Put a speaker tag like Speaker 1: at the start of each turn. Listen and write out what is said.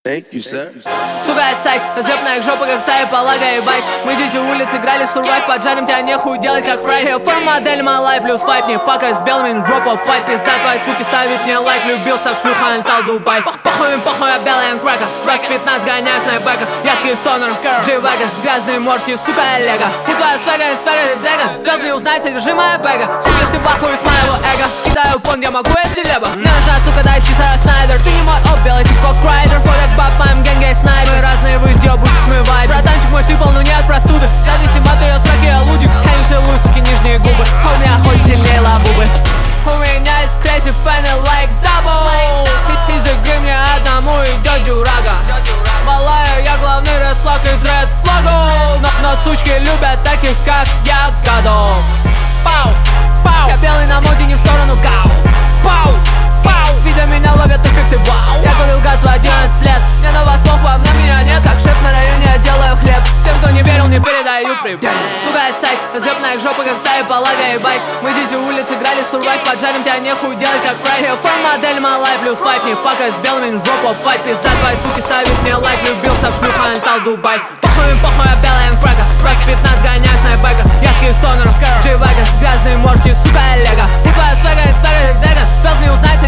Speaker 1: Thank you, sir.
Speaker 2: Сука, сайт, разъеб на их жопу, как стая полага и байк. Мы дети улиц, играли в сурвайв, поджарим тебя, нехуй делать, как фрай. Форм модель, малай, плюс вайп, не факай с белыми, дроп оф файт. Пизда твоей суки ставит мне лайк, влюбился в шлюха, антал Дубай. Похуй, я белый крека, раз 15 гоняюсь на бэках. Я скип стонер, G-Wagon, грязные морти, сука, Олега. И твоя свага, дега, раз не узнать содержимое бэга. Суки все бахуют с моего эго, кидаю пон, я могу, я селеба. Мне нужна, сука, дай Сара Снайдер. Ты не мой оп, белый ты кок-райдер. Подак баб, моим гэнге снайпер. Мы разные, вы съебуйте, смывай. Братанчик мой сыпал, но не от простуды. Зависим от ее сраки, я лудик. Я не целую, суки, нижние губы. А у меня хоть сильнее лабубы. У меня есть crazy фэны like double. Из игры мне одному идет дюрага. Малая, я главный red flag из red flag. Но сучки любят таких, как я, гадов. Пау, пау. Я белый на моде, не в сторону гау. Пау, пау. Видя меня, ловят эффекты вау. Я курил газ в 11 лет. Мне на вас похуй, а на меня нет. Как шеф на районе, я делаю хлеб. Тем, кто не верил, не передаю привет. Сука, я сайт, разъеб на их жопу, как стая полага и байк. Мы дети улиц, играли в сурвайв, поджарим тебя, нехуй делать, как фрай. Форм модель, малай, плюс вайп, не факай с белыми, дроп оф файт. Пизда твоей суки ставит мне лайк, влюбился в шлюха, антал Дубай. Похуй, я белый крека, раз 15 гоняюсь на бэках. Я скип стонер, G-Wagon, грязные морти, сука, Олега. И твоя свага, дега, раз не узнать